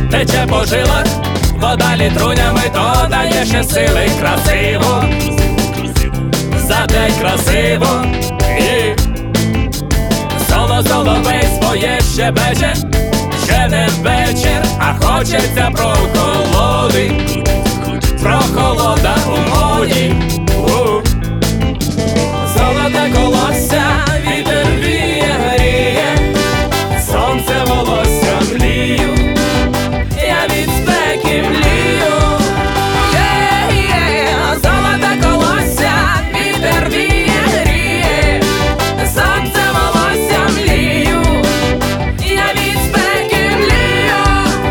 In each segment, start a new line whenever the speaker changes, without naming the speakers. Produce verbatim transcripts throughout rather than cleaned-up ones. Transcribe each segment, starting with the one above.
тече по жилах, вода літрунями додає ще сили. Красиво, за день красиво, і соло соловей своє щебече. Ще не вечір, а хочеться прохолоди, прохолода у моді. Золоте колосся, вітер віє, гріє, сонце волосся млію, я від спеки млію. Yeah, yeah. Золоте колосся, вітер віє, гріє, сонце волосся млію, я від спеки млію.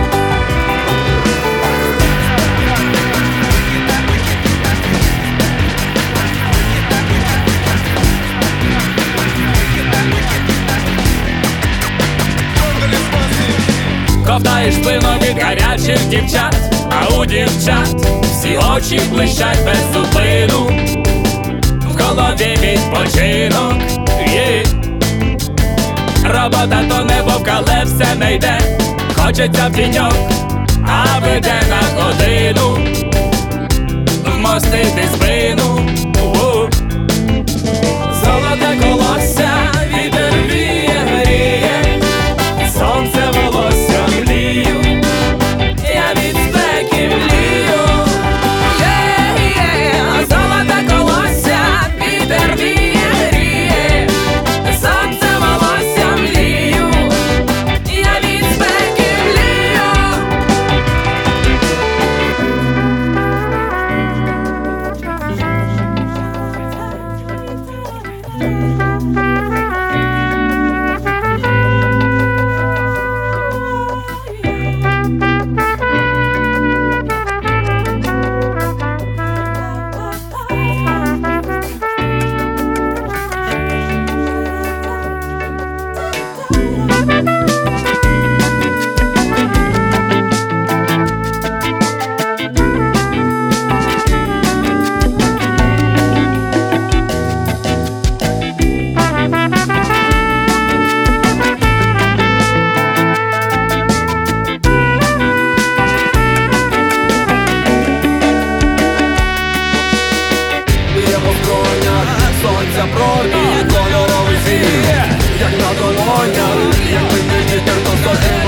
Ковтаєш спину від гарячих дівчат, а у дівчат всі очі блищать без зупину. В голові відпочинок, є. Робота то не вовк, але все не йде. Хочеться в тіньок, а веде на годину вмостити спину. У-у. Золоте колосся, вітер віє, гріє, сонце волосся млію, я від спеки млію. Yeah, yeah. Золоте колосся, вітер віє, гріє, сонце волосся млію, я від спеки млію. Сонця промінь, кольоровий світ, як на долонях, як мені вітер, то